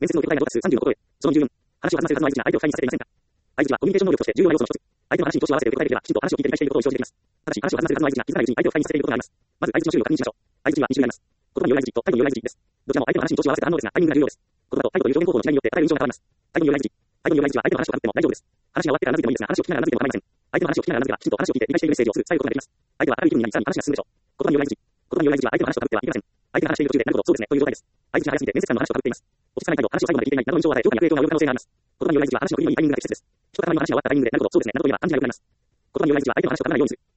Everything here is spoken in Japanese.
面接の受け答えが到達30のことへ。その24、話を弾ませる数の相槌が相手を不快にさせていませんか。相槌はコミュニケーション能力として重要な要素の一つ。相手の話に調子を合わせて受け答えできれば、きちんと話を聞いて理解していることを生じてきます。ただし、話を弾ませる数の相槌が気づかないうちに相手を不快にさせていることがあります。まず、相槌の種類を確認しましょう。相槌は2種類あります。言葉による相槌と態度による相槌です。どちらも相手の話に調子を合わせた反応ですが、タイミングが重要です。言葉と態度という表現方法の違いによって伝える印象が変わります。態度による相槌。態度による相槌は相手の話をかぶっても大丈夫です。話が終わってから頷けてもいいですが、話を聞きながら頷けても構いません。相手の話を聞きながら頷けば、きちんと話を聞いて理解しているメッセージを伝えることができます。相手は明るい気分になり、さらに話が進むでしょう。言葉による相槌。言葉による相槌は相手の話とかぶってはいけません。相手が話している途中で、なるほど、そうですね、という状態です。相槌が早すぎて面接官の話とかぶっています。落ち着かない態度、話を最後まで聞いていないなどの印象を与え、評価に悪影響が及ぶ可能性があります。言葉による相槌は話の振りのいいタイミングが適切です。人からの話が終わったタイミングでなるほど、そうですね、などと言えば暗示が良くなります。言葉による相槌は相手の話をかぶらないようにする。